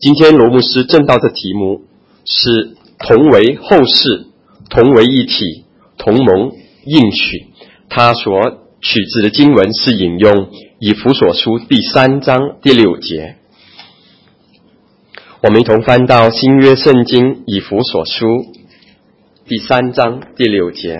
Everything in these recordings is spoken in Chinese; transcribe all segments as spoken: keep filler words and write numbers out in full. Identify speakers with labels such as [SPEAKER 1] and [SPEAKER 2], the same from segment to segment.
[SPEAKER 1] 今天罗牧师正道的题目是同为后世，同为一体，同蒙应许。他所取自的经文是引用以弗所书第三章第六节。我们一同翻到新约圣经以弗所书第三章第六节。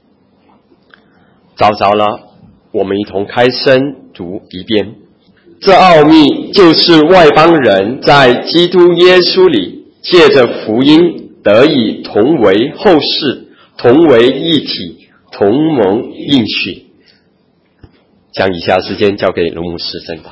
[SPEAKER 1] 找着了，我们一同开声读一遍。这奥秘就是外邦人在基督耶稣里借着福音得以同为后世，同为一体，同蒙应许。将以下时间交给卢牧师正道。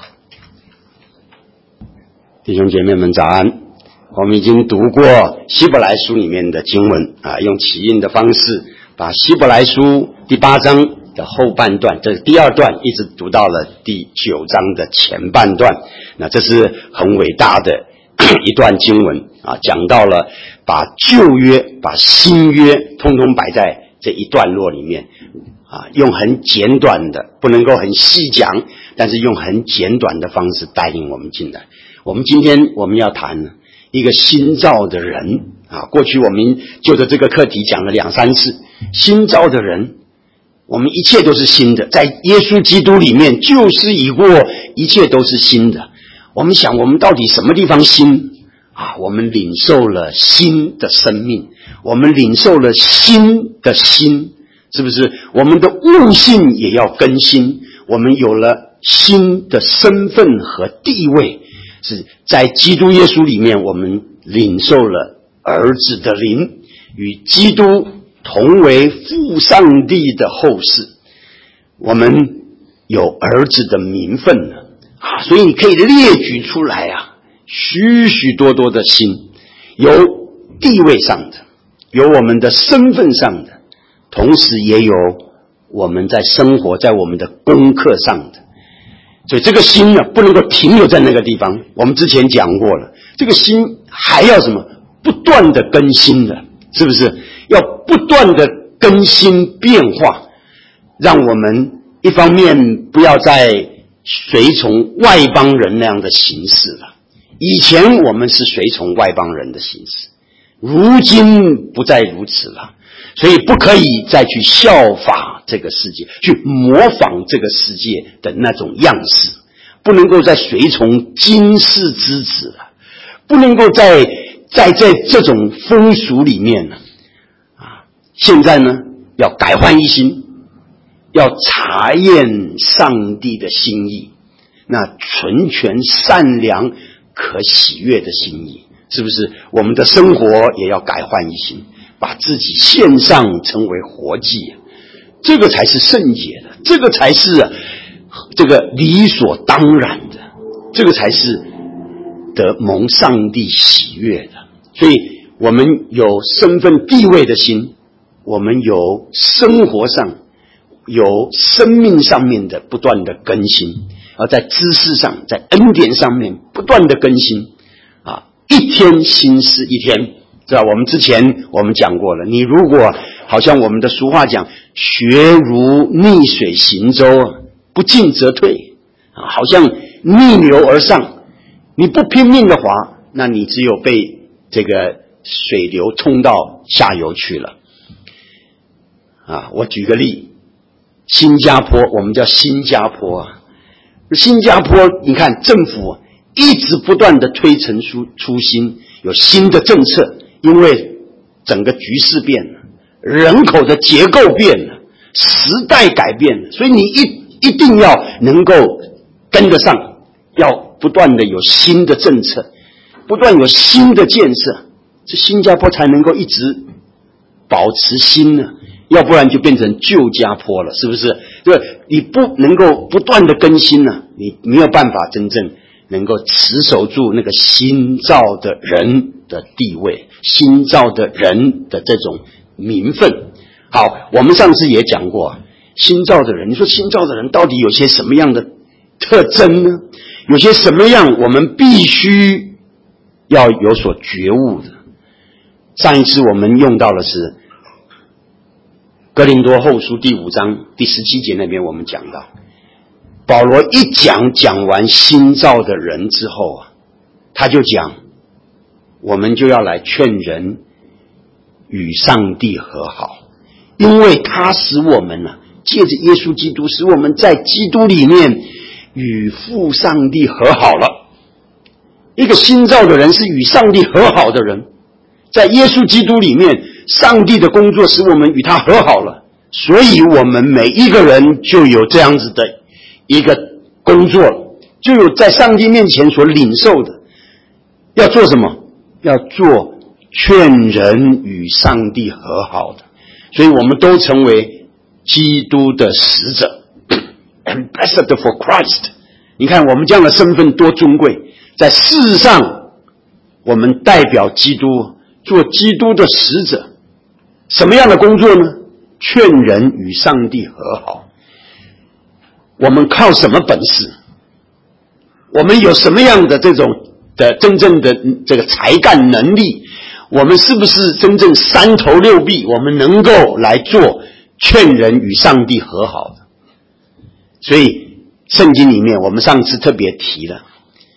[SPEAKER 2] 弟兄姐妹们早安。我们已经读过希伯来书里面的经文啊，用起印的方式把希伯来书第八章的后半段，这是第二段，一直读到了第九章的前半段。那这是很伟大的一段经文啊，讲到了把旧约把新约通通摆在这一段落里面啊，用很简短的，不能够很细讲，但是用很简短的方式带领我们进来。我们今天我们要谈一个新造的人啊，过去我们就着这个课题讲了两三次。新造的人，我们一切都是新的，在耶稣基督里面旧事已过，一切都是新的。我们想，我们到底什么地方新啊？我们领受了新的生命，我们领受了新的心，是不是？我们的悟性也要更新，我们有了新的身份和地位，是在基督耶稣里面，我们领受了儿子的灵，与基督同为父上帝的后世，我们有儿子的名分了啊！所以你可以列举出来啊，许许多多的心，有地位上的，有我们的身份上的，同时也有我们在生活在我们的功课上的。所以这个心呢，不能够停留在那个地方。我们之前讲过了，这个心还要什么？不断的更新的，是不是？要不断的更新变化，让我们一方面不要再随从外邦人那样的形式了。以前我们是随从外邦人的形式，如今不再如此了。所以不可以再去效法这个世界，去模仿这个世界的那种样式，不能够再随从今世之子了，不能够再在在这种风俗里面了啊！现在呢，要改换一新，要查验上帝的心意，那纯全善良可喜悦的心意，是不是？我们的生活也要改换一新，把自己献上成为活祭，这个才是圣洁的，这个才是啊，这个理所当然的，这个才是得蒙上帝喜悦的。所以我们有身份地位的心，我们有生活上有生命上面的不断的更新，而在知识上在恩典上面不断的更新啊，一天新事一天，知道我们之前我们讲过了，你如果好像我们的俗话讲，学如逆水行舟，不进则退啊，好像逆流而上，你不拼命的划，那你只有被这个水流冲到下游去了啊。我举个例，新加坡，我们叫新加坡啊，新加坡你看政府一直不断的推陈出出新，有新的政策，因为整个局势变了，人口的结构变了，时代改变了，所以你一一定要能够跟得上，要不断的有新的政策，不断有新的建设，这新加坡才能够一直保持新呢，要不然就变成旧加坡了，是不是？对，你不能够不断的更新呢，你没有办法真正能够持守住那个新造的人的地位，新造的人的这种名分。好，我们上次也讲过，新造的人，你说新造的人到底有些什么样的特征呢？有些什么样我们必须要有所觉悟的。上一次我们用到的是哥林多后书第五章第十七节那边，我们讲到保罗一讲讲完新造的人之后啊，他就讲我们就要来劝人与上帝和好，因为他使我们呢、啊，借着耶稣基督使我们在基督里面与父上帝和好了。一个新造的人是与上帝和好的人，在耶稣基督里面，上帝的工作使我们与他和好了，所以我们每一个人就有这样子的一个工作，就有在上帝面前所领受的。要做什么？要做劝人与上帝和好的，所以我们都成为基督的使者 Ambassador for Christ。 你看我们这样的身份多尊贵，在世上我们代表基督，做基督的使者。什么样的工作呢？劝人与上帝和好。我们靠什么本事？我们有什么样的这种的真正的这个才干能力？我们是不是真正三头六臂，我们能够来做劝人与上帝和好的？所以圣经里面我们上次特别提了，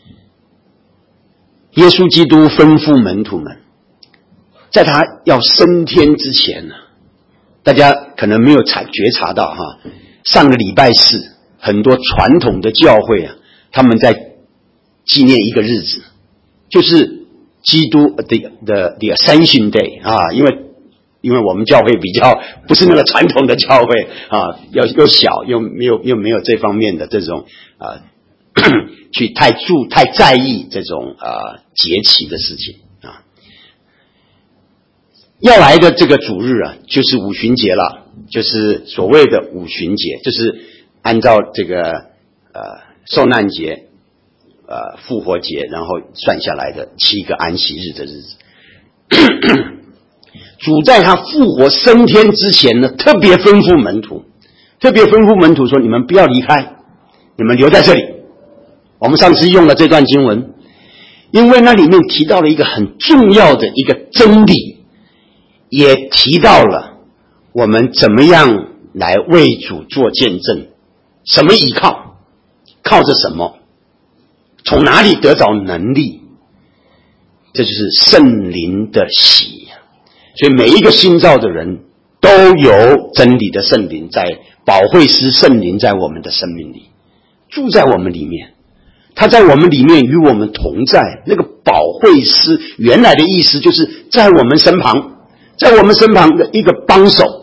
[SPEAKER 2] 耶稣基督吩咐门徒们，在他要升天之前呢，大家可能没有察觉察到哈，上个礼拜四很多传统的教会啊，他们在纪念一个日子，就是基督 the the the Ascension Day 啊，因为因为我们教会比较不是那个传统的教会啊，又又小又没有又没有这方面的这种啊去太注太在意这种啊节期的事情啊。要来的这个主日啊，就是五旬节了，就是所谓的五旬节，就是按照这个呃受难节、呃复活节，然后算下来的七个安息日的日子。主在他复活升天之前呢，特别吩咐门徒，特别吩咐门徒说：你们不要离开，你们留在这里。我们上次用了这段经文，因为那里面提到了一个很重要的一个真理，也提到了我们怎么样来为主做见证，什么依靠，靠着什么，从哪里得着能力，这就是圣灵的喜。所以每一个新造的人都有真理的圣灵，在保惠师圣灵在我们的生命里住在我们里面，他在我们里面与我们同在。那个保惠师原来的意思就是在我们身旁，在我们身旁的一个帮手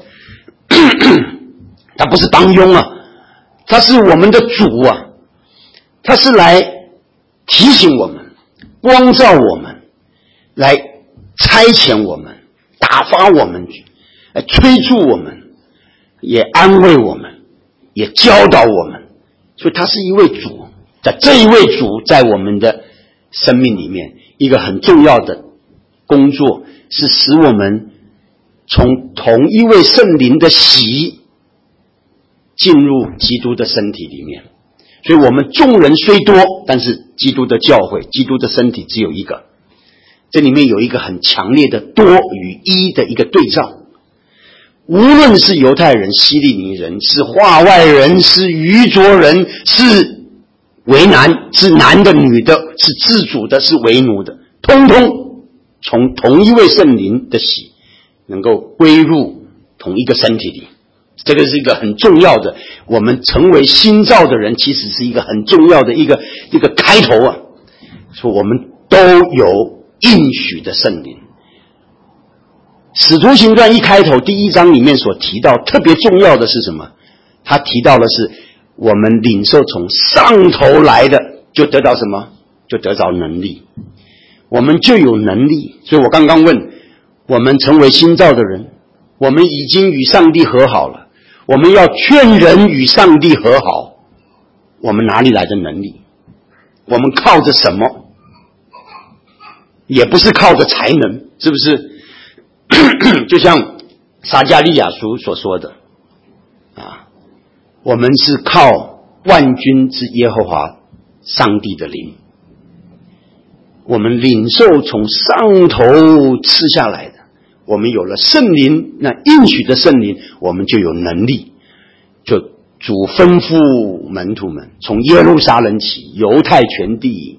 [SPEAKER 2] 他不是帮佣啊，他是我们的主啊，他是来提醒我们，光照我们，来差遣我们，打发我们，来催促我们，也安慰我们，也教导我们。所以他是一位主，在这一位主在我们的生命里面，一个很重要的工作是使我们从同一位圣灵的喜进入基督的身体里面。所以我们众人虽多，但是基督的教会，基督的身体只有一个。这里面有一个很强烈的多与一的一个对照，无论是犹太人、希利尼人，是化外人，是愚拙人，是为难，是男的女的，是自主的，是为奴的，通通从同一位圣灵的喜能够归入同一个身体里。这个是一个很重要的，我们成为新造的人其实是一个很重要的一个一个开头啊，说我们都有应许的圣灵。使徒行传一开头第一章里面所提到特别重要的是什么？他提到的是我们领受从上头来的，就得到什么？就得到能力，我们就有能力。所以我刚刚问，我们成为新造的人，我们已经与上帝和好了，我们要劝人与上帝和好，我们哪里来的能力？我们靠着什么？也不是靠着才能，是不是？就像撒迦利亚书所说的啊，我们是靠万军之耶和华上帝的灵，我们领受从上头赐下来的，我们有了圣灵，那应许的圣灵，我们就有能力。就主吩咐门徒们，从耶路撒冷起，犹太全地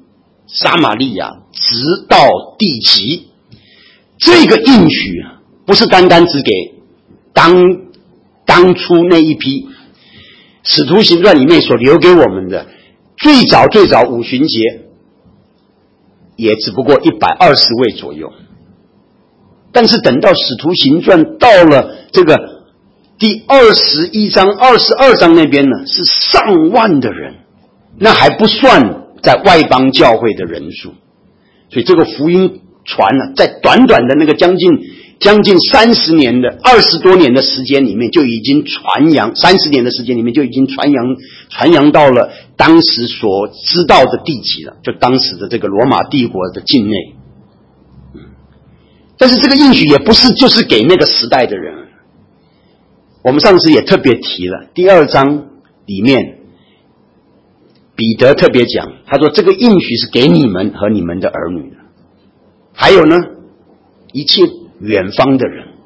[SPEAKER 2] 撒玛利亚，直到地极。这个应许啊，不是单单只给当当初那一批使徒行传里面所留给我们的，最早最早五旬节也只不过一百二十位左右，但是等到使徒行传到了这个第二十一章二十二章那边呢，是上万的人，那还不算在外邦教会的人数。所以这个福音传了，在短短的那个将近将近三十年的二十多年的时间里面，就已经传扬三十年的时间里面就已经传扬传扬到了当时所知道的地级了，就当时的这个罗马帝国的境内。但是这个应许也不是就是给那个时代的人。我们上次也特别提了，第二章里面彼得特别讲，他说这个应许是给你们和你们的儿女的。还有呢，一切远方的人，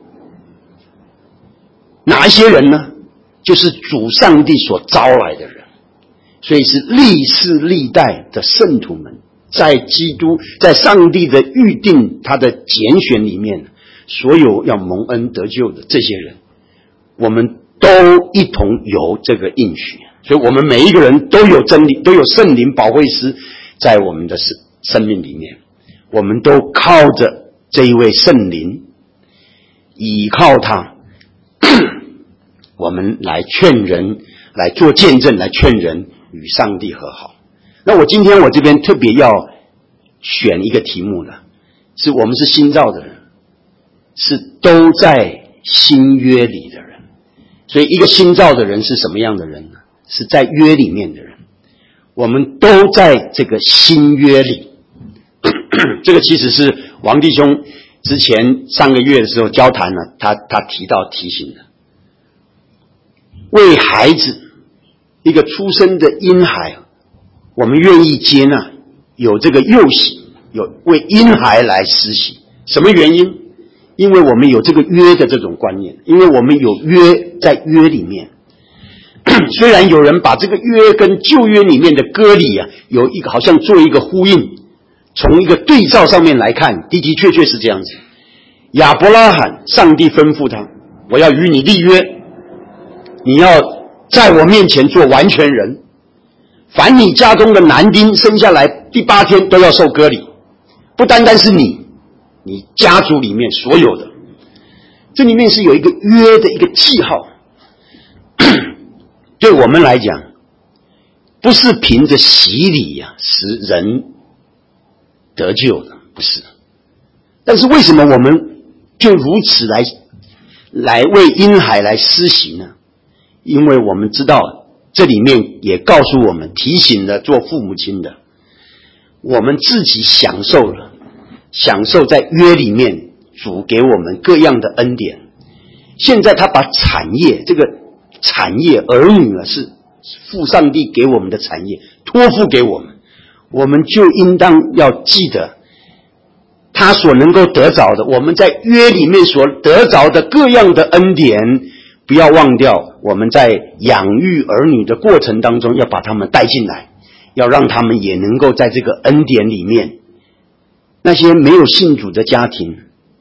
[SPEAKER 2] 哪一些人呢？就是主上帝所招来的人，所以是历世历代的圣徒们，在基督在上帝的预定他的拣选里面，所有要蒙恩得救的这些人，我们都一同有这个应许，所以我们每一个人都有真理，都有圣灵保惠师在我们的生命里面，我们都靠着这一位圣灵，倚靠他，我们来劝人，来做见证，来劝人与上帝和好。那我今天我这边特别要选一个题目了，是我们是新造的人，是都在新约里的人。所以一个新造的人是什么样的人呢？是在约里面的人。我们都在这个新约里。这个其实是王弟兄之前上个月的时候交谈了，他他提到提醒的，为孩子一个出生的婴孩，我们愿意接纳，有这个幼洗，有为婴孩来施洗。什么原因？因为我们有这个约的这种观念，因为我们有约在约里面。虽然有人把这个约跟旧约里面的割礼啊，有一个好像做一个呼应，从一个对照上面来看，的的确确是这样子。亚伯拉罕，上帝吩咐他，我要与你立约，你要在我面前做完全人，凡你家中的男丁生下来第八天都要受割礼，不单单是你，你家族里面所有的，这里面是有一个约的一个记号。对我们来讲，不是凭着洗礼呀、啊、使人得救的，不是。但是为什么我们就如此来来为婴孩来施行呢？因为我们知道这里面也告诉我们，提醒了做父母亲的，我们自己享受了享受在约里面主给我们各样的恩典。现在他把产业，这个产业儿女啊，是父上帝给我们的产业，托付给我们，我们就应当要记得他所能够得着的，我们在约里面所得着的各样的恩典，不要忘掉我们在养育儿女的过程当中要把他们带进来，要让他们也能够在这个恩典里面。那些没有信主的家庭，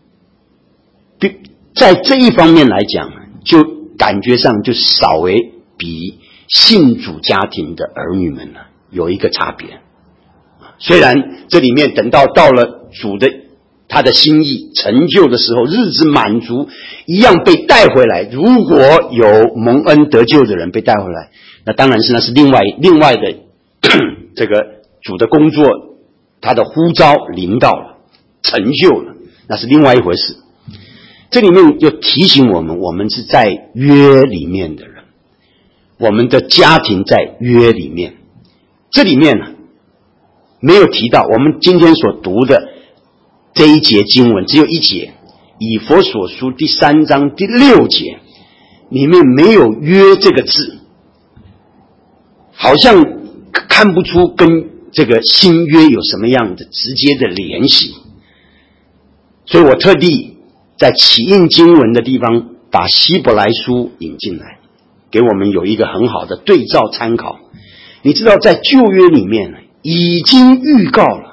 [SPEAKER 2] 在这一方面来讲，就感觉上就稍微比信主家庭的儿女们呢有一个差别。虽然这里面等到到了主的他的心意成就的时候，日子满足，一样被带回来。如果有蒙恩得救的人被带回来，那当然是那是另外另外的这个主的工作，他的呼召临到了，成就了，那是另外一回事。这里面就提醒我们，我们是在约里面的人，我们的家庭在约里面。这里面呢没有提到我们今天所读的这一节经文，只有一节，以弗所书第三章第六节，里面没有约这个字，好像看不出跟这个新约有什么样的直接的联系。所以我特地在起印经文的地方把希伯来书引进来，给我们有一个很好的对照参考。你知道在旧约里面已经预告了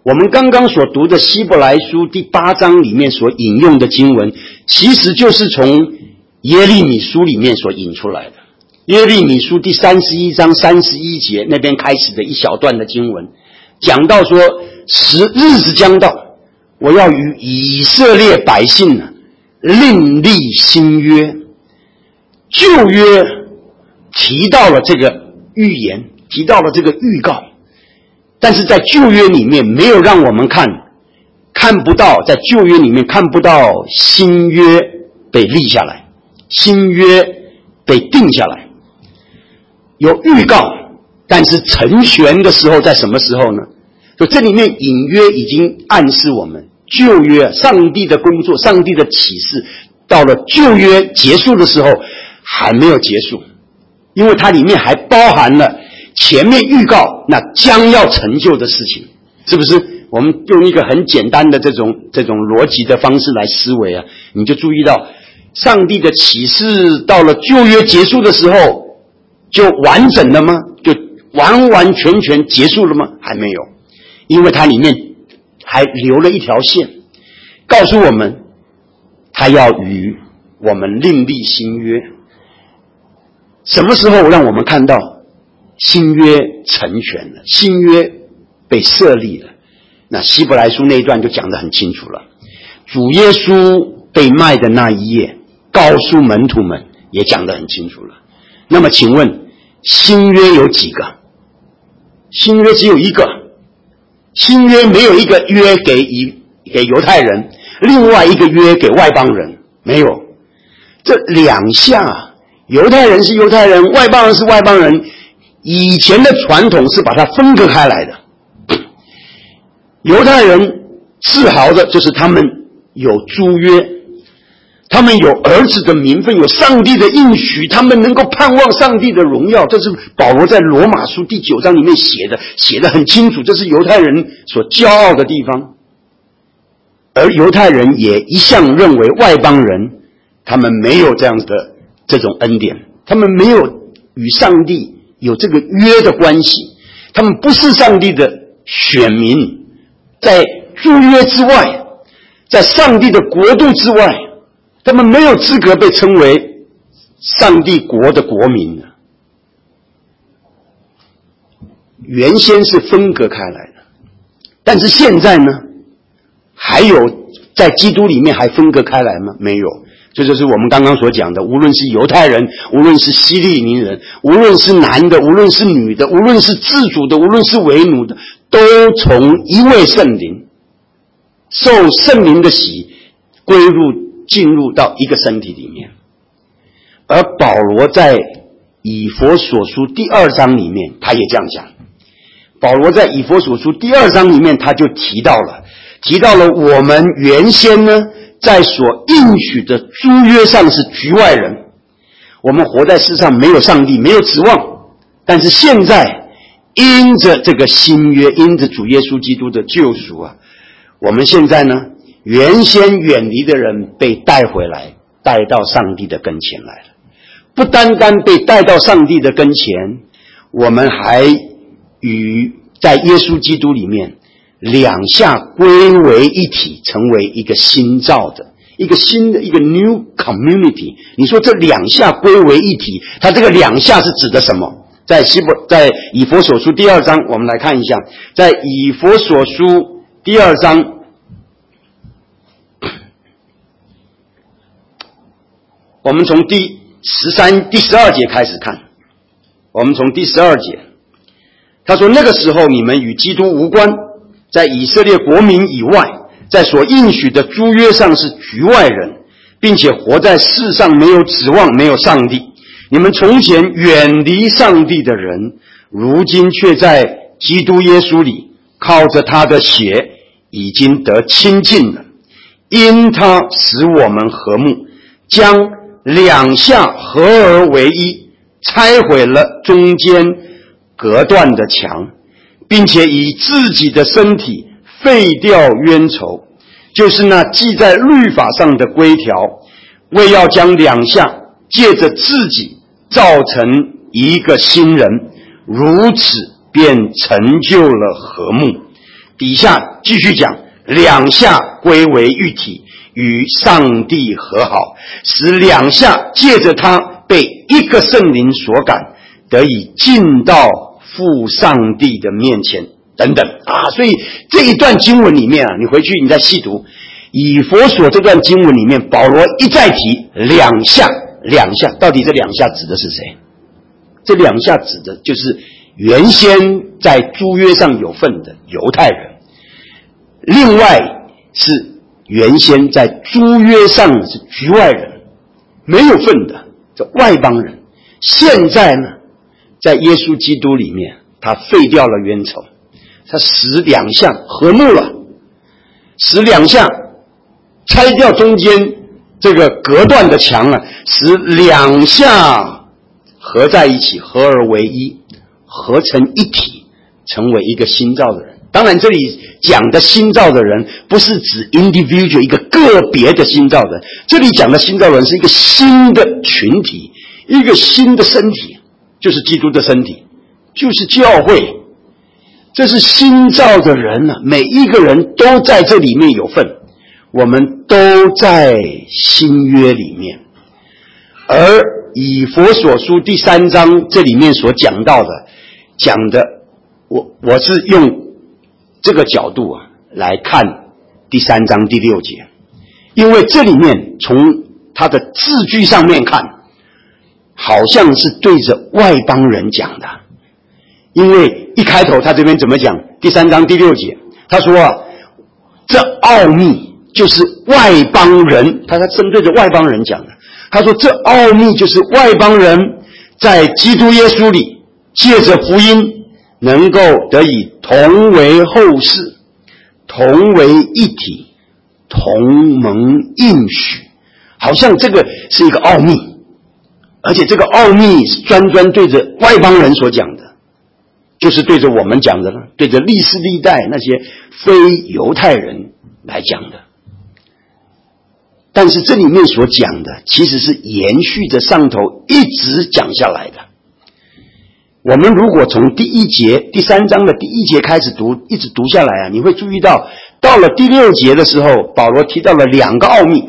[SPEAKER 2] 我们刚刚所读的希伯来书第八章里面所引用的经文，其实就是从耶利米书里面所引出来的。耶利米书第三十一章三十一节那边开始的一小段的经文，讲到说，时日子将到，我要与以色列百姓呢另立新约。旧约提到了这个预言，提到了这个预告，但是在旧约里面没有让我们看看不到，在旧约里面看不到新约被立下来，新约被定下来。有预告，但是成全的时候在什么时候呢？就这里面隐约已经暗示我们，旧约上帝的工作，上帝的启示到了旧约结束的时候还没有结束，因为它里面还包含了前面预告那将要成就的事情，是不是？我们用一个很简单的这种这种逻辑的方式来思维啊，你就注意到上帝的启示到了旧约结束的时候就完整了吗？就完完全全结束了吗？还没有，因为它里面还留了一条线，告诉我们他要与我们另立新约。什么时候让我们看到新约成全了，新约被设立了？那希伯来书那一段就讲得很清楚了。主耶稣被卖的那一夜，告诉门徒们也讲得很清楚了。那么请问新约有几个？新约只有一个。新约没有一个约给以给犹太人，另外一个约给外邦人，没有。这两项，犹太人是犹太人，外邦人是外邦人，以前的传统是把它分割开来的。犹太人自豪的就是他们有租约，他们有儿子的名分，有上帝的应许，他们能够盼望上帝的荣耀，这是保罗在罗马书第九章里面写的，写得很清楚，这是犹太人所骄傲的地方。而犹太人也一向认为外邦人他们没有这样子的这种恩典，他们没有与上帝有这个约的关系，他们不是上帝的选民，在诸约之外，在上帝的国度之外，他们没有资格被称为上帝国的国民。原先是分隔开来的，但是现在呢，还有在基督里面还分隔开来吗？没有。这就是我们刚刚所讲的，无论是犹太人，无论是希利尼人，无论是男的，无论是女的，无论是自主的，无论是为奴的，都从一位圣灵受圣灵的洗归入进入到一个身体里面。而保罗在以弗所书第二章里面他也这样讲，保罗在以弗所书第二章里面他就提到了提到了我们原先呢在所应许的诸约上是局外人，我们活在世上没有上帝，没有指望，但是现在因着这个新约，因着主耶稣基督的救赎啊，我们现在呢原先远离的人被带回来，带到上帝的跟前来了。不单单被带到上帝的跟前，我们还与在耶稣基督里面两下归为一体，成为一个新造的一个新的一个 new community。 你说这两下归为一体，它这个两下是指的什么？在希伯在以弗所书第二章，我们来看一下，在以弗所书第二章我们从第十三、第十二节开始看。我们从第十二节，他说：“那个时候你们与基督无关，在以色列国民以外，在所应许的诸约上是局外人，并且活在世上没有指望，没有上帝。你们从前远离上帝的人，如今却在基督耶稣里，靠着他的血已经得亲近了。因他使我们和睦，将两下合而为一，拆毁了中间隔断的墙，并且以自己的身体废掉冤仇，就是那记在律法上的规条，为要将两下借着自己造成一个新人，如此便成就了和睦， 底下继续讲，两下归为一体，与上帝和好，使两下借着他被一个圣灵所感，得以进到父上帝的面前等等啊。所以这一段经文里面啊，你回去你再细读以弗所这段经文里面，保罗一再提两下两下，到底这两下指的是谁？这两下指的就是原先在诸约上有份的犹太人，另外是原先在诸约上是局外人，没有份的这外邦人。现在呢，在耶稣基督里面，他废掉了冤仇，他使两下和睦了，使两下拆掉中间这个隔断的墙啊，使两下合在一起，合而为一，合成一体，成为一个新造的人。当然这里讲的新造的人不是指 individual 一个个别的新造的人，这里讲的新造的人是一个新的群体，一个新的身体，就是基督的身体，就是教会。这是新造的人啊，每一个人都在这里面有份，我们都在新约里面。而以弗所书第三章这里面所讲到的，讲的我我是用这个角度啊来看第三章第六节，因为这里面从它的字句上面看，好像是对着外邦人讲的。因为一开头他这边怎么讲？第三章第六节，他说啊，这奥秘就是外邦人，他他针对着外邦人讲的。他说这奥秘就是外邦人在基督耶稣里借着福音能够得以同为后世，同为一体，同蒙应许。好像这个是一个奥秘，而且这个奥秘是专专对着外邦人所讲的，就是对着我们讲的了，对着历世历代那些非犹太人来讲的。但是这里面所讲的其实是延续着上头一直讲下来的。我们如果从第一节第三章的第一节开始读，一直读下来啊，你会注意到到了第六节的时候，保罗提到了两个奥秘。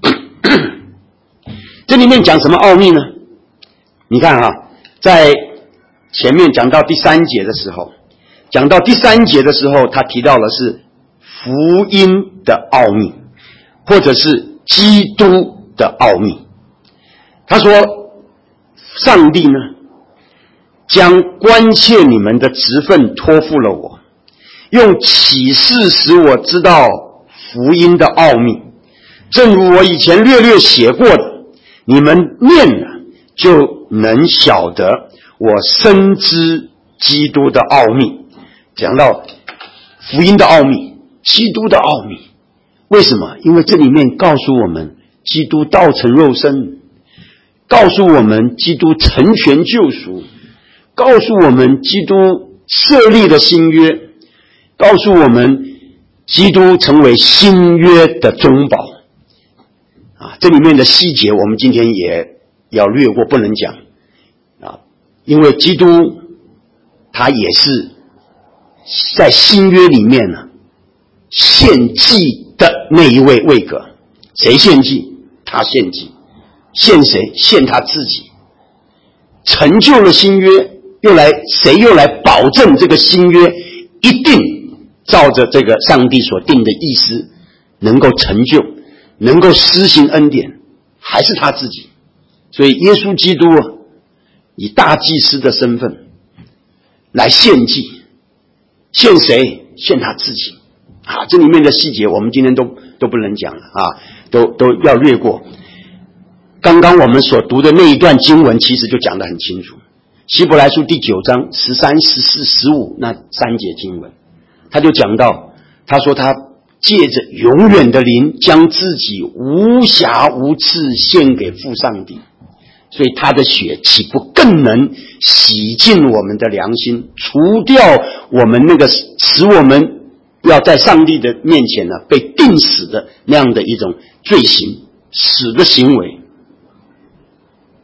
[SPEAKER 2] 这里面讲什么奥秘呢？你看啊，在前面讲到第三节的时候，讲到第三节的时候，他提到的是福音的奥秘，或者是基督的奥秘。他说上帝呢将关切你们的职分托付了我，用启示使我知道福音的奥秘，正如我以前略略写过的，你们念了就能晓得我深知基督的奥秘。讲到福音的奥秘，基督的奥秘，为什么？因为这里面告诉我们基督道成肉身，告诉我们基督成全救赎，告诉我们基督设立了新约，告诉我们基督成为新约的中保啊。这里面的细节我们今天也要略过，不能讲啊，因为基督他也是在新约里面呢献祭的那一位位格。谁献祭？他献祭。献谁？献他自己。成就了新约，又来谁又来保证这个新约一定照着这个上帝所定的意思能够成就，能够施行恩典？还是他自己。所以耶稣基督啊，以大祭司的身份来献祭。献谁？献他自己啊！这里面的细节我们今天都都不能讲了啊，都都要略过。刚刚我们所读的那一段经文其实就讲得很清楚，希伯来书第九章十三、十四、十五那三节经文，他就讲到，他说他借着永远的灵将自己无瑕无疵献给父上帝，所以他的血岂不更能洗净我们的良心，除掉我们那个使我们要在上帝的面前呢被定死的那样的一种罪行，死的行为，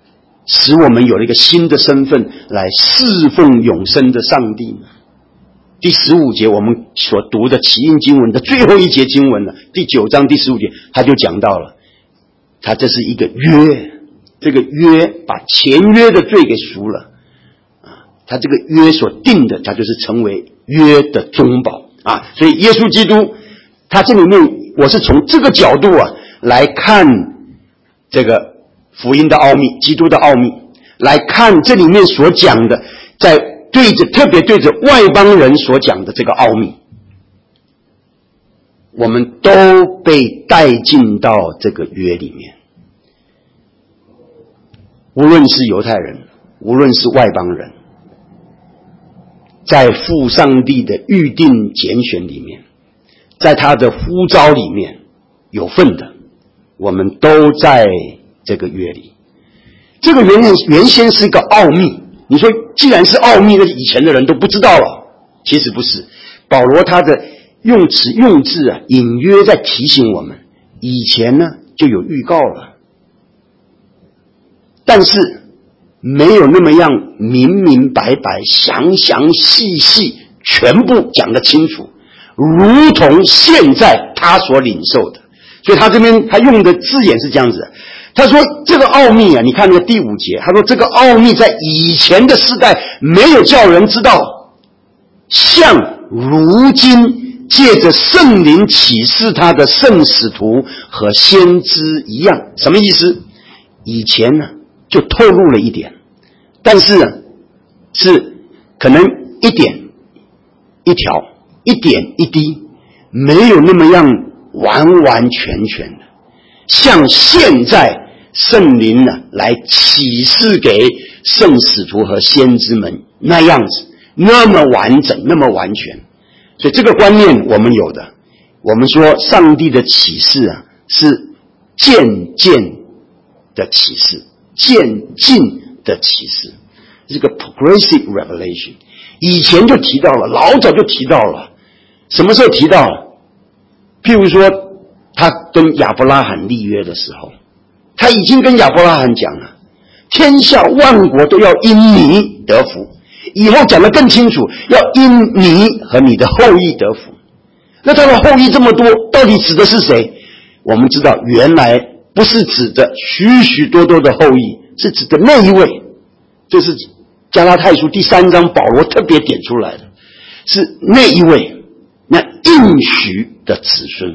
[SPEAKER 2] 使我们有了一个新的身份来侍奉永生的上帝呢？ 第十五节我们所读的起印经文的最后一节经文了，第九章第十五节他就讲到了，他这是一个约，这个约把前约的罪给赎了啊，他这个约所定的，他就是成为约的中保啊。所以耶稣基督他这里面，我是从这个角度啊来看这个福音的奥秘，基督的奥秘，来看这里面所讲的，在对着特别对着外邦人所讲的这个奥秘，我们都被带进到这个约里面。无论是犹太人，无论是外邦人，在父上帝的预定拣选里面，在他的呼召里面有份的，我们都在这个约里。这个原原先是一个奥秘，你说既然是奥秘，那以前的人都不知道了。其实不是，保罗他的用词用字啊，隐约在提醒我们，以前呢就有预告了，但是没有那么样明明白白、详详细细全部讲得清楚，如同现在他所领受的。所以他这边他用的字眼是这样子的，他说这个奥秘啊，你看那个第五节，他说这个奥秘在以前的世代没有叫人知道，像如今借着圣灵启示他的圣使徒和先知一样。什么意思？以前呢就透露了一点，但是呢是可能一点一条，一点一滴，没有那么样完完全全的，像现在圣灵呢来启示给圣使徒和先知们那样子，那么完整，那么完全。所以这个观念我们有的，我们说上帝的启示啊是渐渐的启示，渐进的启示，这个 progressive revelation。 以前就提到了，老早就提到了。什么时候提到了？譬如说他跟亚伯拉罕立约的时候，他已经跟亚伯拉罕讲了，天下万国都要因你得福。以后讲得更清楚，要因你和你的后裔得福。那他的后裔这么多，到底指的是谁？我们知道原来不是指的许许多多的后裔，是指的那一位，这是加拉太书第三章保罗特别点出来的，是那一位，那应许的子孙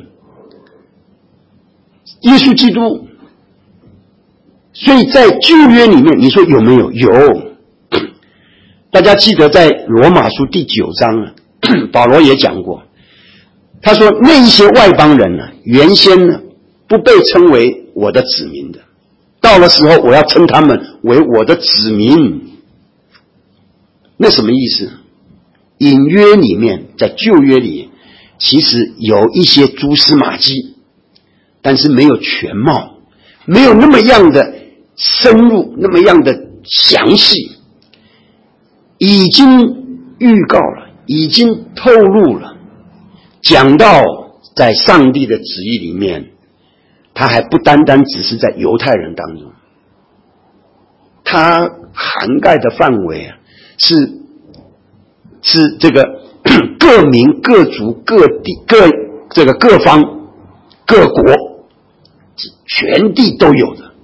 [SPEAKER 2] 耶稣基督。所以在旧约里面，你说有没有？有。大家记得在罗马书第九章啊，保罗也讲过，他说那一些外邦人呢，原先呢不被称为我的子民的，到了时候我要称他们为我的子民。那什么意思？隐约里面，在旧约里其实有一些蛛丝马迹，但是没有全貌，没有那么样的深入，那么样的详细，已经预告了，已经透露了，讲到在上帝的旨意里面，他还不单单只是在犹太人当中，他涵盖的范围啊，是是这个各民各族各地各这个各方各国全地都有的。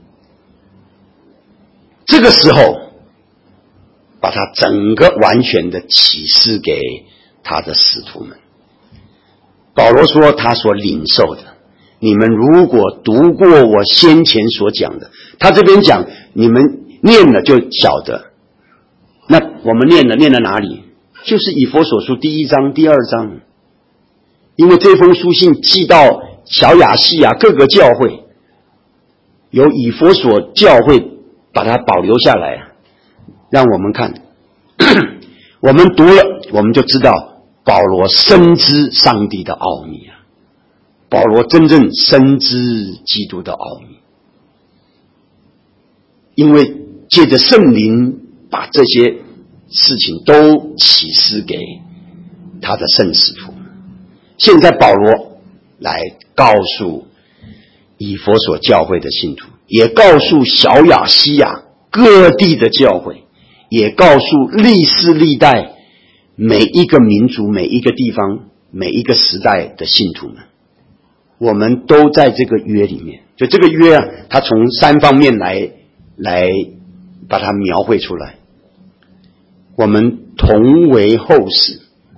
[SPEAKER 2] 这个时候把它整个完全的启示给他的使徒们。保罗说他所领受的，你们如果读过我先前所讲的，他这边讲你们念了就晓得。那我们念了念了哪里？就是以弗所书第一章第二章。因为这封书信寄到小亚细亚各个教会，由以弗所教会把它保留下来，让我们看。我们读了，我们就知道保罗深知上帝的奥秘啊，保罗真正深知基督的奥秘，因为借着圣灵把这些事情都启示给他的圣使徒。现在保罗来告诉以弗所教会的信徒，也告诉小亚细亚各地的教会，也告诉历世历代每一个民族、每一个地方、每一个时代的信徒们，我们都在这个约里面。就这个约啊，它从三方面来来把它描绘出来。我们同为后世，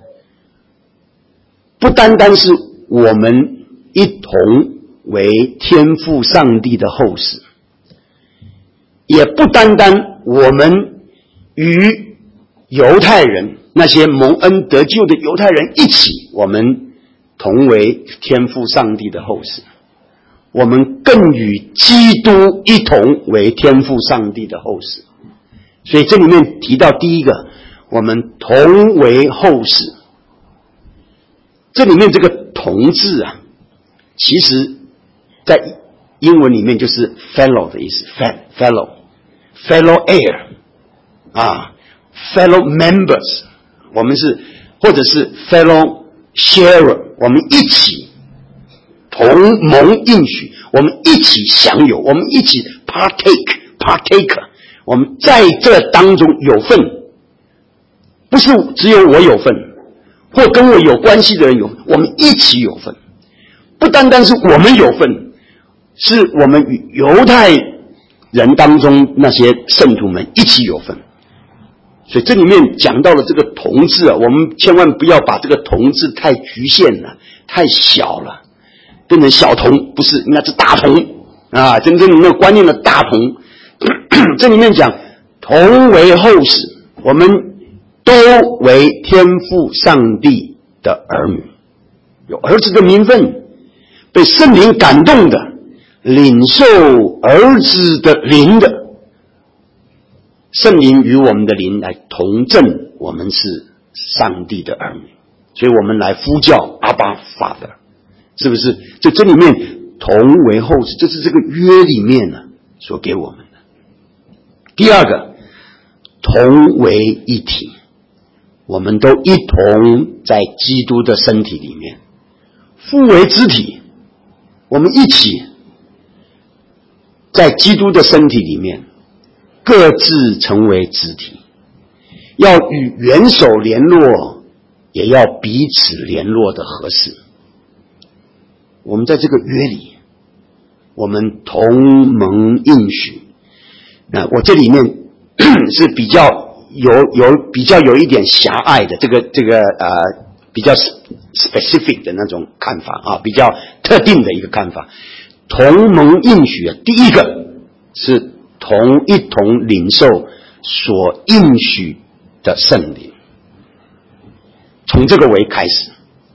[SPEAKER 2] 不单单是我们一同为天父上帝的后世，也不单单我们与犹太人那些蒙恩得救的犹太人一起，我们同为天父上帝的后世，我们更与基督一同为天父上帝的后世。所以这里面提到第一个，我们同为后世。这里面这个同字啊，其实在英文里面就是 fellow 的意思， fellow fellow heir 啊 fellow members， 我们是或者是 fellow sharer， 我们一起同盟应许，我们一起享有，我们一起 partake partaker， 我们在这当中有份，不是只有我有份，或跟我有关系的人有份，我们一起有份。不单单是我们有份，是我们与犹太人当中那些圣徒们一起有份。所以这里面讲到了这个同字啊，我们千万不要把这个同字太局限了，太小了，变成小同，不是，应该是大同啊，真正那个观念的大同。这里面讲同为后世，我们都为天父上帝的儿女，有儿子的名分，被圣灵感动的，领受儿子的灵的，圣灵与我们的灵来同证我们是上帝的儿女，所以我们来呼叫阿爸父的，是不是？就这里面同为后世，这是这个约里面呢所给我们的。第二个，同为一体，我们都一同在基督的身体里面，父为肢体，我们一起在基督的身体里面各自成为肢体，要与元首联络，也要彼此联络的合适。我们在这个约里，我们同盟应许。那我这里面是比较有有比较有一点狭隘的这个这个呃比较 specific 的那种看法啊，比较特定的一个看法。同盟应许啊，第一个是同一同领受所应许的圣灵，从这个为开始。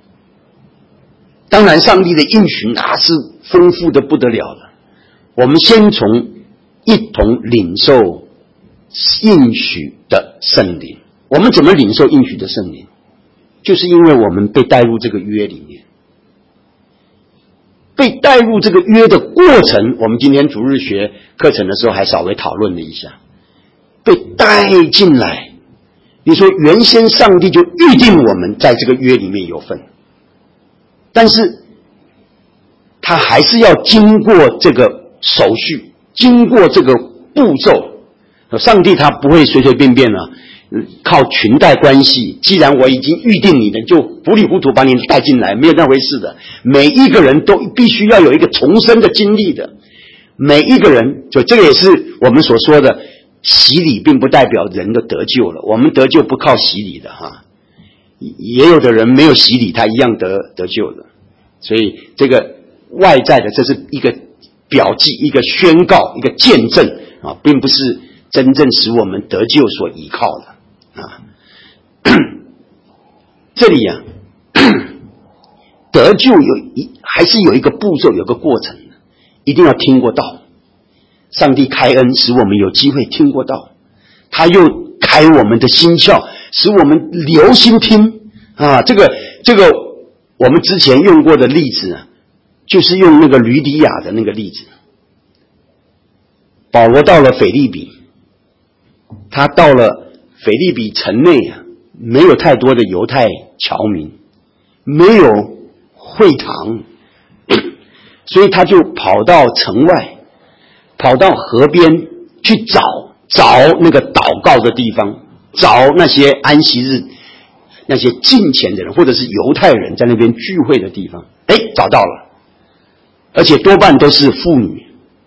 [SPEAKER 2] 当然上帝的应许那是丰富的不得了了，我们先从一同领受应许的圣灵。我们怎么领受应许的圣灵？就是因为我们被带入这个约里面，被带入这个约的过程，我们今天主日学课程的时候还稍微讨论了一下。被带进来，你说原先上帝就预定我们在这个约里面有份，但是他还是要经过这个手续，经过这个步骤。上帝他不会随随便便啊，靠裙带关系，既然我已经预定你的，就糊里糊涂把你带进来，没有那回事的。每一个人都必须要有一个重生的经历的，每一个人，就这个也是我们所说的洗礼，并不代表人都得救了，我们得救不靠洗礼的哈，也有的人没有洗礼，他一样得得救的。所以这个外在的，这是一个表记，一个宣告，一个见证啊，并不是真正使我们得救所依靠的啊。这里啊，得救有一还是有一个步骤，有个过程的，一定要听过道。上帝开恩，使我们有机会听过道，他又开我们的心窍，使我们留心听啊。这个这个我们之前用过的例子啊，就是用那个吕底亚的那个例子。保罗到了腓立比，他到了腓立比城内啊，没有太多的犹太侨民，没有会堂，所以他就跑到城外，跑到河边去找找那个祷告的地方，找那些安息日那些敬虔的人或者是犹太人在那边聚会的地方，哎，找到了，而且多半都是妇女。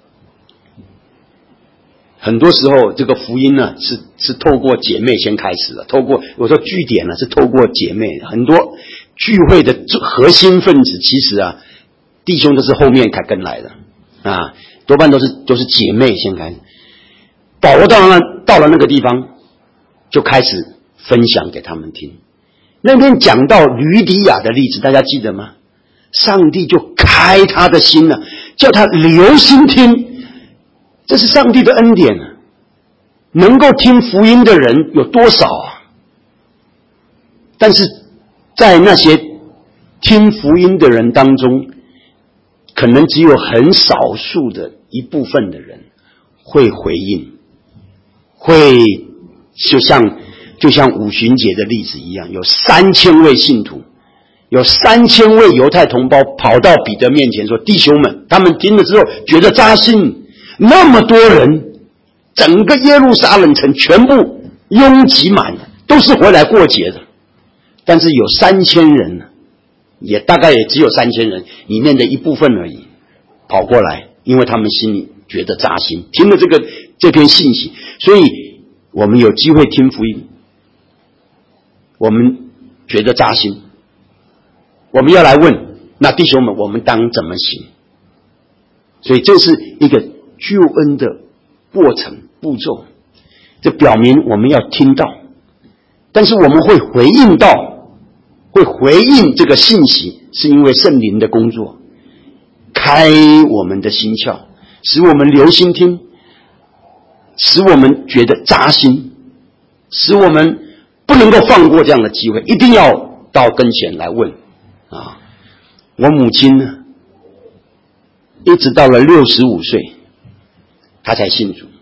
[SPEAKER 2] 很多时候这个福音呢是是透过姐妹先开始的，透过我说据点呢是透过姐妹，很多聚会的核心分子其实啊弟兄都是后面才跟来的啊，多半都是都是姐妹先开始。保罗到了到了那个地方，就开始分享给他们听。那边讲到吕底亚的例子，大家记得吗？上帝就开他的心了，叫他留心听。这是上帝的恩典啊！能够听福音的人有多少啊？但是在那些听福音的人当中，可能只有很少数的一部分的人会回应，会就像就像五旬节的例子一样，有三千位信徒，有三千位犹太同胞跑到彼得面前说：“弟兄们，他们听了之后觉得扎心。”那么多人，整个耶路撒冷城全部拥挤满了，都是回来过节的。但是有三千人呢，也大概也只有三千人里面的一部分而已，跑过来，因为他们心里觉得扎心，听了这个这篇信息，所以我们有机会听福音，我们觉得扎心，我们要来问，那弟兄们，我们当怎么行？所以这是一个救恩的过程步骤，这表明我们要听到，但是我们会回应到，会回应这个信息，是因为圣灵的工作，开我们的心窍，使我们留心听，使我们觉得扎心，使我们不能够放过这样的机会，一定要到跟前来问啊！我母亲呢，一直到了六十五岁。他才信主。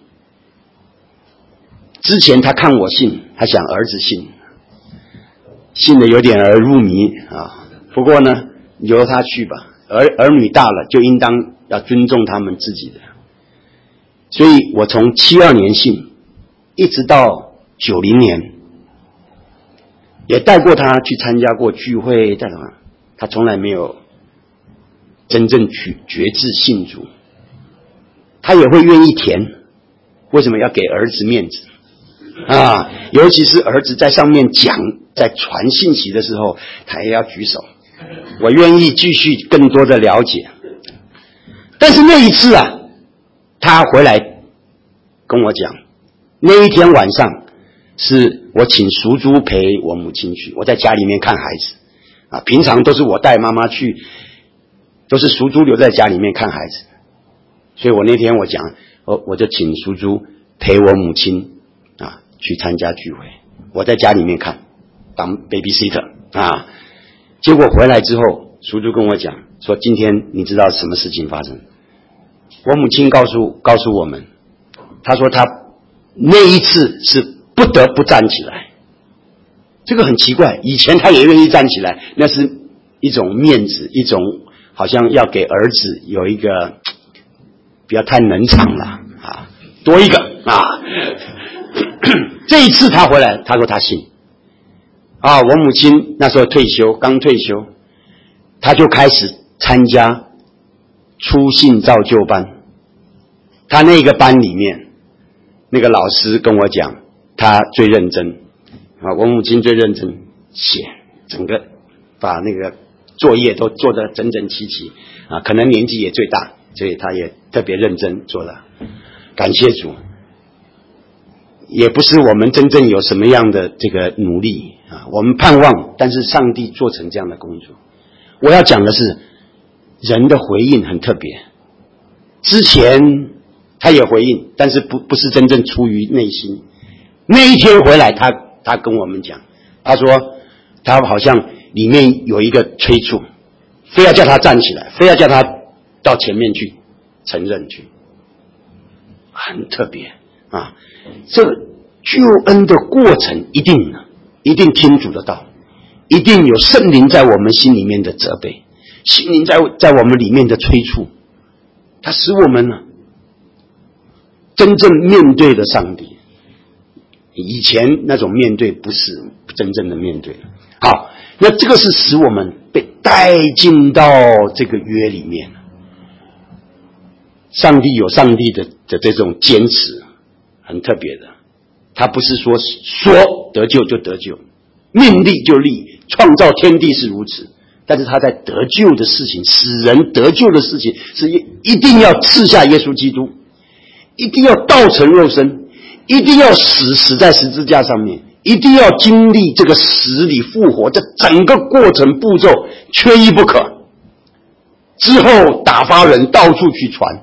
[SPEAKER 2] 之前他看我信，他想儿子信，信的有点耳入迷啊。不过呢，由他去吧，儿儿女大了，就应当要尊重他们自己的。所以我从七二年信，一直到九零年，也带过他去参加过聚会，带什么？他从来没有真正去决志信主。他也会愿意填，为什么要给儿子面子啊？尤其是儿子在上面讲，在传信息的时候，他也要举手。我愿意继续更多的了解。但是那一次啊，他回来跟我讲，那一天晚上是我请赎珠陪我母亲去，我在家里面看孩子啊，平常都是我带妈妈去，都是赎珠留在家里面看孩子。所以我那天我讲，我我就请赎珠陪我母亲啊去参加聚会，我在家里面看，当 babysitter 啊。结果回来之后，赎珠跟我讲说，今天你知道什么事情发生？我母亲告诉告诉我们，她说她那一次是不得不站起来。这个很奇怪，以前她也愿意站起来，那是一种面子，一种好像要给儿子有一个。不要太冷场了啊，多一个啊。这一次他回来，他说他信啊。我母亲那时候退休，刚退休，他就开始参加初信造就班。他那个班里面，那个老师跟我讲，他最认真啊。我母亲最认真写，整个把那个作业都做得整整齐齐啊。可能年纪也最大。所以他也特别认真做了，感谢主。也不是我们真正有什么样的这个努力啊，我们盼望，但是上帝做成这样的工作。我要讲的是，人的回应很特别。之前他也回应，但是不不是真正出于内心。那一天回来，他他跟我们讲，他说他好像里面有一个催促，非要叫他站起来，非要叫他。到前面去承认去，很特别啊！这救恩的过程一定一定听主的道，一定有圣灵在我们心里面的责备，圣灵在在我们里面的催促，它使我们呢真正面对了上帝。以前那种面对不是真正的面对好，那这个是使我们被带进到这个约里面。上帝有上帝的的这种坚持，很特别的。他不是说说得救就得救，命立就立，创造天地是如此。但是他在得救的事情，使人得救的事情，是一定要赐下耶稣基督，一定要道成肉身，一定要死死在十字架上面，一定要经历这个死里复活，这整个过程步骤缺一不可。之后打发人到处去传，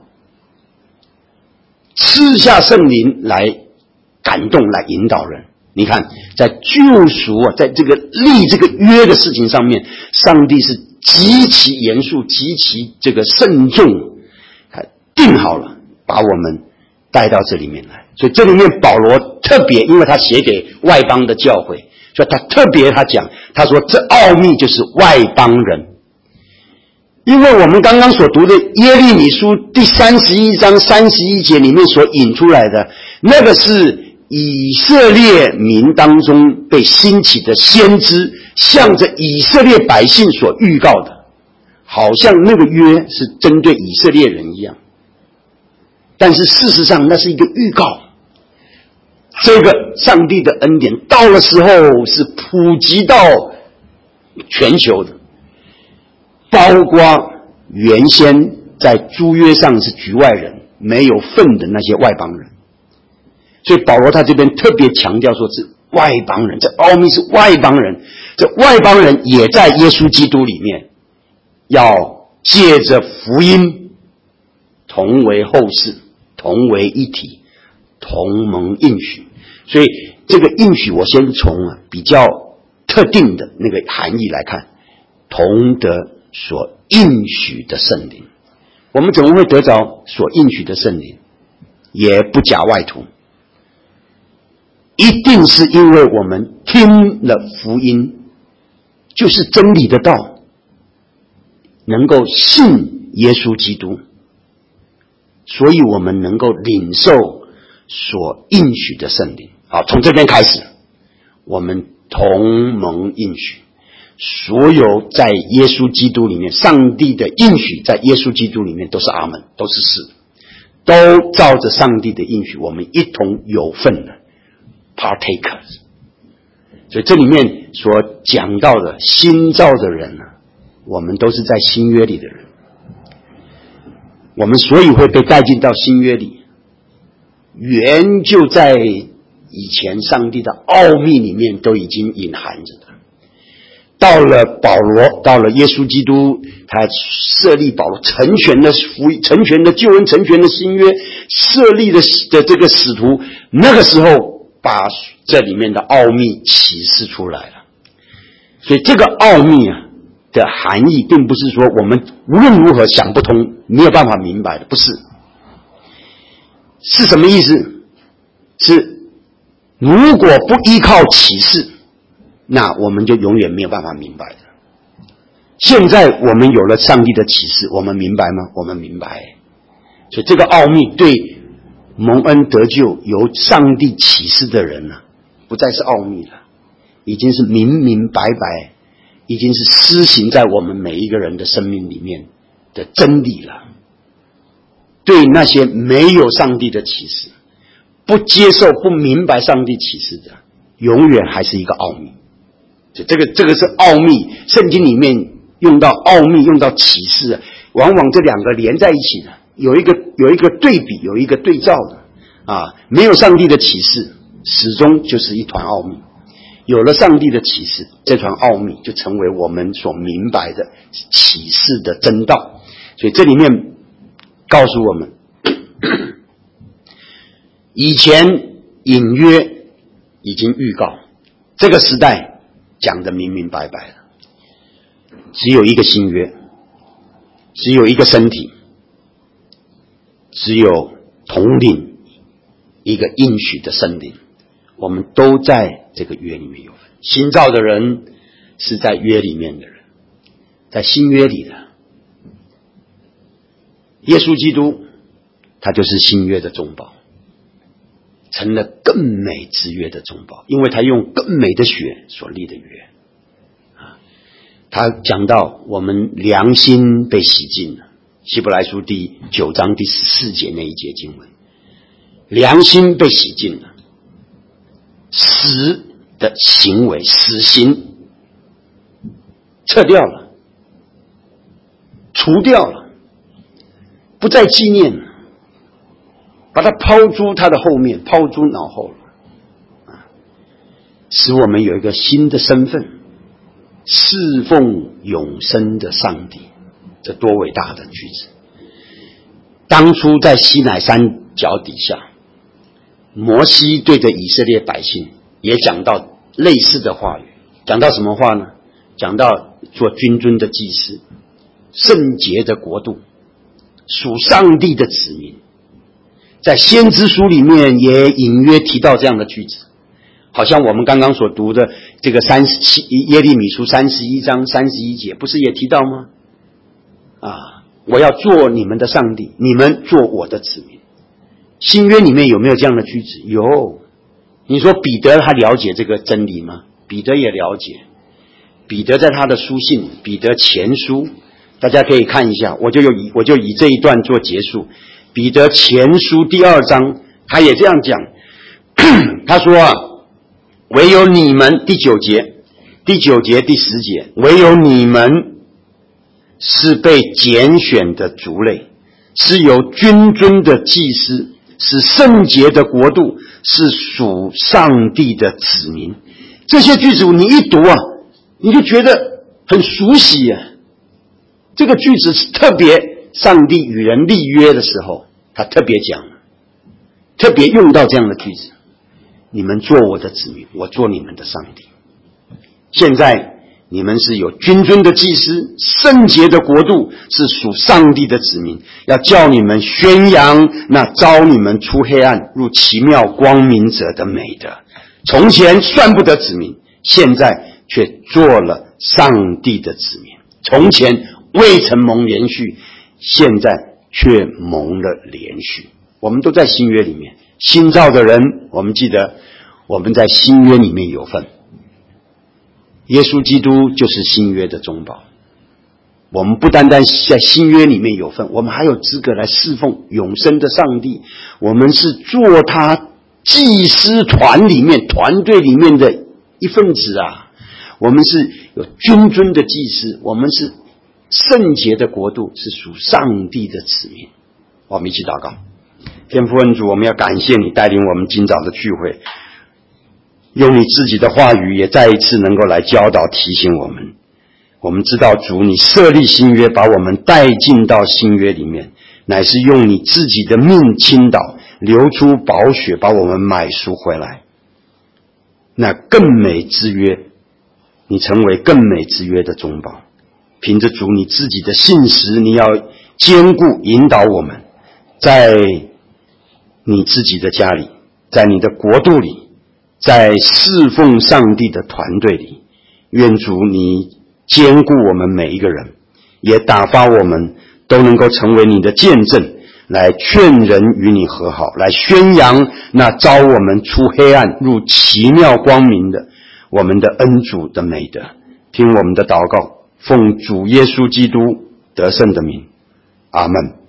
[SPEAKER 2] 赐下圣灵来感动，来引导人。你看，在救赎啊，在这个立这个约的事情上面，上帝是极其严肃、极其这个慎重，定好了，把我们带到这里面来。所以这里面保罗特别，因为他写给外邦的教会，所以他特别他讲，他说这奥秘就是外邦人。因为我们刚刚所读的耶利米书第三十一章三十一节里面所引出来的，那个是以色列民当中被兴起的先知，向着以色列百姓所预告的，好像那个约是针对以色列人一样。但是事实上那是一个预告，这个上帝的恩典到了时候是普及到全球的，包括原先在诸约上是局外人没有份的那些外邦人。所以保罗他这边特别强调说是外邦人，这奥秘是外邦人，这外邦人也在耶稣基督里面，要借着福音同为后世，同为一体，同蒙应许。所以这个应许我先从啊比较特定的那个含义来看，同得所应许的圣灵。我们怎么会得着所应许的圣灵？也不假外图，一定是因为我们听了福音，就是真理的道，能够信耶稣基督，所以我们能够领受所应许的圣灵。好，从这边开始，我们同蒙应许，所有在耶稣基督里面，上帝的应许在耶稣基督里面都是阿们，都是是，都照着上帝的应许，我们一同有份的 partakers。 所以这里面所讲到的新造的人呢、啊，我们都是在新约里的人，我们所以会被带进到新约里，原就在以前上帝的奥秘里面都已经隐含着的。到了保罗，到了耶稣基督，他设立保罗成全的福音、成全的救恩、成全的新约，设立的的这个使徒，那个时候把这里面的奥秘启示出来了。所以这个奥秘啊的含义，并不是说我们无论如何想不通、没有办法明白的，不是。是什么意思？是如果不依靠启示，那我们就永远没有办法明白的。现在我们有了上帝的启示，我们明白吗？我们明白。所以这个奥秘对蒙恩得救由上帝启示的人呢、啊，不再是奥秘了，已经是明明白白，已经是施行在我们每一个人的生命里面的真理了。对那些没有上帝的启示，不接受、不明白上帝启示的，永远还是一个奥秘。这个这个是奥秘，圣经里面用到奥秘，用到启示，往往这两个连在一起的，有一个有一个对比，有一个对照的啊。没有上帝的启示，始终就是一团奥秘；有了上帝的启示，这团奥秘就成为我们所明白的启示的真道。所以这里面告诉我们，以前隐约已经预告，这个时代讲得明明白白了，只有一个新约，只有一个身体，只有统领一个应许的圣灵，我们都在这个约里面有份。新造的人是在约里面的人，在新约里的耶稣基督，他就是新约的中保，成了更美之约的中保，因为他用更美的血所立的约。 他讲到我们良心被洗净了，希伯来书第九章第十四节那一节经文，良心被洗净了，死的行为死刑撤掉了，除掉了，不再纪念了，把它抛诸他的后面，抛诸脑后了，使我们有一个新的身份，侍奉永生的上帝。这多伟大的句子！当初在西乃山脚底下，摩西对着以色列百姓也讲到类似的话语，讲到什么话呢？讲到做君尊的祭司，圣洁的国度，属上帝的子民。在先知书里面也隐约提到这样的句子，好像我们刚刚所读的这个三十七耶利米书三十一章三十一节，不是也提到吗？啊，我要做你们的上帝，你们做我的子民。新约里面有没有这样的句子？有。你说彼得他了解这个真理吗？彼得也了解。彼得在他的书信彼得前书，大家可以看一下，我就以我就以这一段做结束。彼得前书第二章他也这样讲，他说啊，唯有你们，第九节第九节第十节，唯有你们是被拣选的族类，是有君尊的祭司，是圣洁的国度，是属上帝的子民。这些句子你一读啊，你就觉得很熟悉啊。这个句子是特别上帝与人立约的时候，他特别讲，特别用到这样的句子，你们做我的子民，我做你们的上帝。现在你们是有君尊的祭司，圣洁的国度，是属上帝的子民，要叫你们宣扬那召你们出黑暗入奇妙光明者的美德。从前算不得子民，现在却做了上帝的子民。从前未曾蒙连续，现在却蒙了连续。我们都在新约里面，新造的人，我们记得我们在新约里面有份。耶稣基督就是新约的中保，我们不单单在新约里面有份，我们还有资格来侍奉永生的上帝。我们是做他祭司团里面团队里面的一份子啊！我们是有君尊的祭司，我们是圣洁的国度，是属上帝的子民。我们一起祷告。天父恩主，我们要感谢你带领我们今早的聚会，用你自己的话语也再一次能够来教导提醒我们。我们知道主，你设立新约，把我们带进到新约里面，乃是用你自己的命倾倒，流出宝血，把我们买赎回来。那更美之约，你成为更美之约的中保。凭着主你自己的信实，你要坚固引导我们，在你自己的家里，在你的国度里，在侍奉上帝的团队里，愿主你坚固我们每一个人，也打发我们都能够成为你的见证，来劝人与你和好，来宣扬那召我们出黑暗入奇妙光明的我们的恩主的美德。听我们的祷告，奉主耶稣基督得胜的名，阿们。